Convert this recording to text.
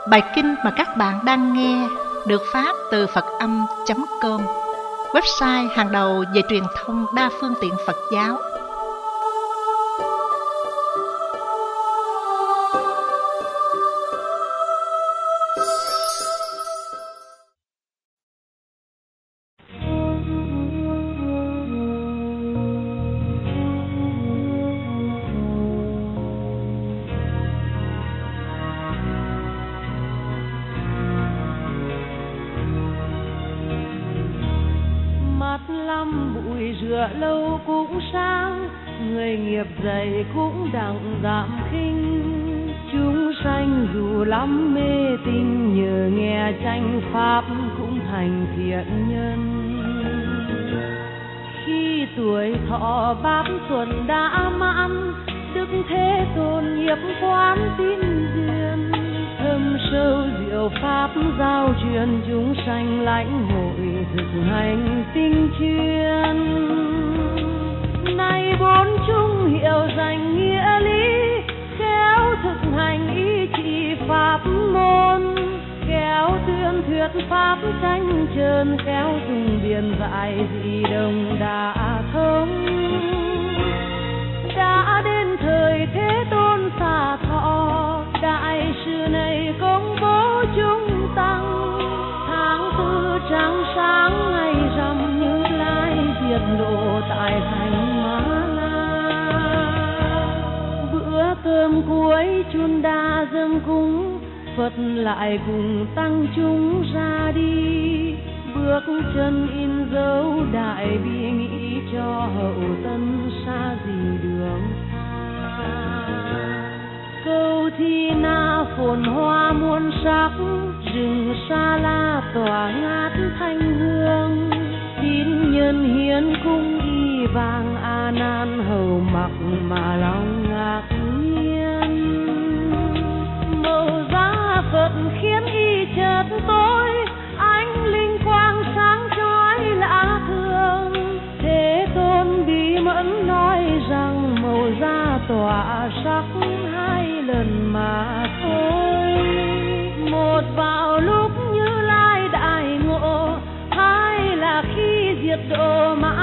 Bài kinh mà các bạn đang nghe được phát từ Phật-âm.com, website hàng đầu về truyền thông đa phương tiện Phật giáo. Rửa lâu cũng sáng, người nghiệp dày cũng đặng giảm khinh. Chúng sanh dù lắm mê tín, nhờ nghe chánh pháp cũng thành thiện nhân. Khi tuổi thọ 8 tuần đã mãn, Đức Thế Tôn nghiệp quán tín duyên. Thâm sâu diệu pháp giao truyền, chúng sanh lãnh hội thực hành tinh chuyên. Nay bốn chung hiệu danh nghĩa lý, khéo thực hành ý chỉ pháp môn. Khéo tuyên thuyết pháp tranh trơn, khéo dùng biện giải dị đồng đã thông. Đã đến thời Thế Tôn xả thọ, đại sự này công bố chúng tăng. Tháng tư trăng sáng ngày rằm, Như Lai diệt độ tại thành Ma La. Bữa cơm cuối chun đa dâng cúng, Phật lại cùng tăng chúng ra đi. Bước chân in dấu đại bi, nghĩ cho hậu tân xa gì đường xa. Câu Thi Na phồn hoa muôn sắc, rừng Sa La tỏa ngát thanh hương. Tín nhân hiến cung y vàng, A Nan hầu mặc mà lòng ngạc nhiên. Màu da Phật khiến y chợt tối, ánh linh quang sáng chói lạ thường. Thế Tôn bí mẫn nói rằng, màu da tỏa sắc 2 lần mà thôi. Một vào lúc Như Lai đại ngộ, hai là khi diệt độ mà